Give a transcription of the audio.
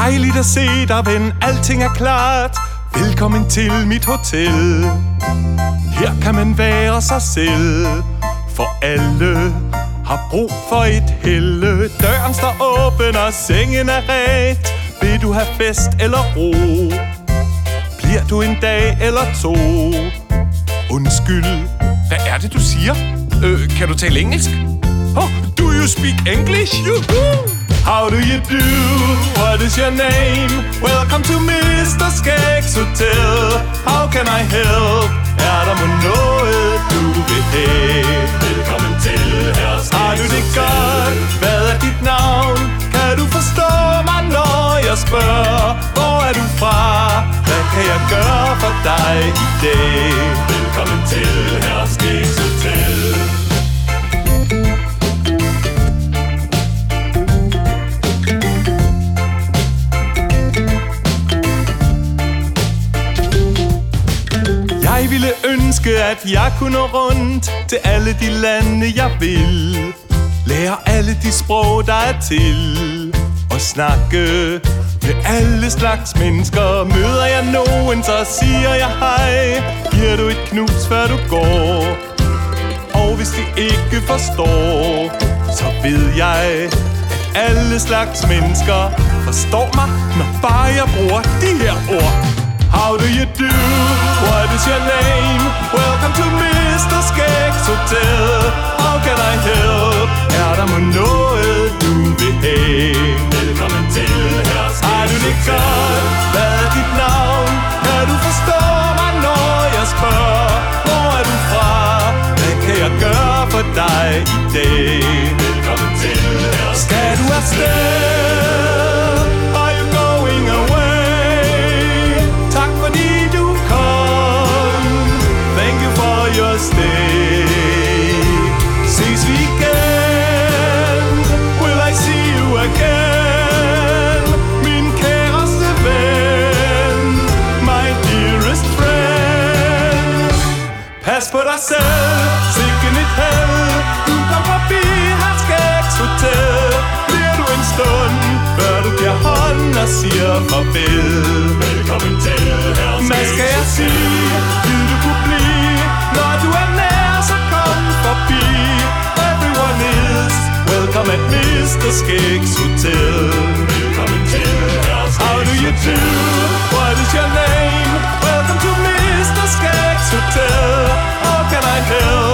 Dejligt at se dig, ven, alting er klart. Velkommen til mit hotel. Her kan man være sig selv, for alle har brug for et helle. Døren står åben og sengen er ret. Vil du have fest eller ro? Bliver du en dag eller to? Undskyld, hvad er det du siger? Kan du tale engelsk? Oh, do you speak English? How do you do? What is your name? Welcome to Mr. Skægs Hotel. How can I help? Er der må noget du vil have? Velkommen til Herr Skægs Hotel. Har du det godt? Hvad er dit navn? Kan du forstå mig, når jeg spørger? Hvor er du fra? Hvad kan jeg gøre for dig i dag? Velkommen til Herr Skægs Hotel. Jeg ville ønske, at jeg kunne nå rundt til alle de lande, jeg vil. Lære alle de sprog, der er til. Og snakke med alle slags mennesker. Møder jeg nogen, så siger jeg hej. Giver du et knus, før du går? Og hvis de ikke forstår, så ved jeg, at alle slags mennesker forstår mig, når bare jeg bruger de her ord. How do you do? What is your name? Welcome to Mr. Skægs Hotel. How can I help? Er der må noget du vil have? Velkommen til Herr Skægs Hotel. Har du det godt? Hvad er dit navn? Kan du forstå mig, når jeg spørger? Hvor er du fra? Hvad kan jeg gøre for dig i dag? Velkommen til Herr Skægs Hotel. Skal du afsted? Are you going away? Tak fordi du kom. Thank you for your stay. Ses vi igen? Will I see you again? Min kæreste ven, my dearest friend. Pas på dig selv, sikken et held. Du kom forbi Herr Skægs Hotel. Bliver du en stund, før du giver hånd og siger farvel? Velkommen til Herr Skægs Hotel. Hvad skal jeg sige? Vil du kunne blive? Når du er nær, så kom forbi. Everyone is welcome at Mr. Skægs Hotel. Velkommen til Herr Skægs Hotel. How do you do? What is your name? Welcome to Mr. Skægs Hotel. How can I help?